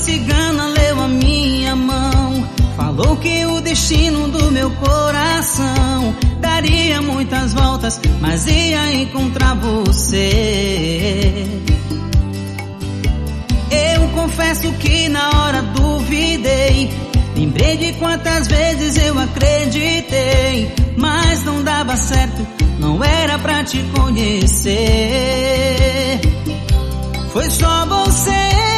cigana leu a minha mão, falou que o destino do meu coração daria muitas voltas, mas ia encontrar você. Eu confesso que na hora duvidei, lembrei de quantas vezes eu acreditei, mas não dava certo, não era pra te conhecer. Foi só você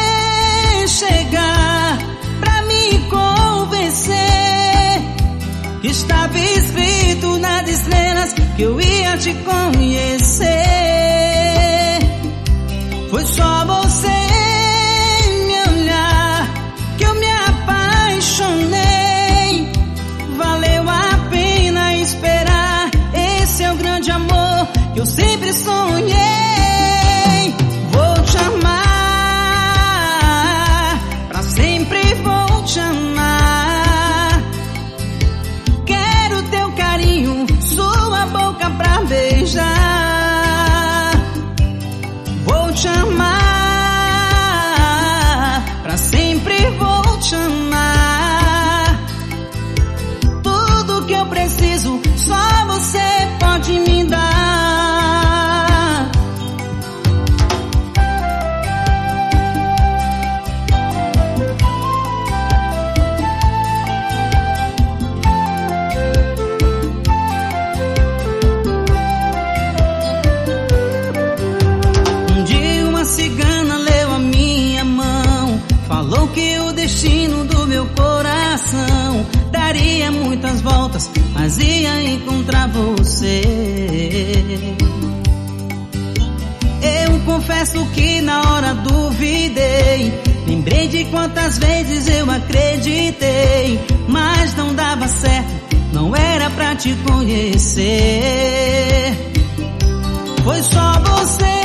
chegar pra me convencer que estava escrito nas estrelas que eu ia te conhecer. Foi só você me olhar que eu me apaixonei. Valeu a pena esperar, esse é o grande amor que eu sempre sonhei. Vou te amar, pra sempre vou te amar. Quero teu carinho, sua boca pra beijar. Vou te amar, pra sempre vou te amar. Tudo que eu preciso, só você pode me dar. Cigana leu a minha mão, falou que o destino do meu coração daria muitas voltas, mas ia encontrar você. Eu confesso que na hora duvidei, lembrei de quantas vezes eu acreditei, mas não dava certo, não era pra te conhecer. Foi só você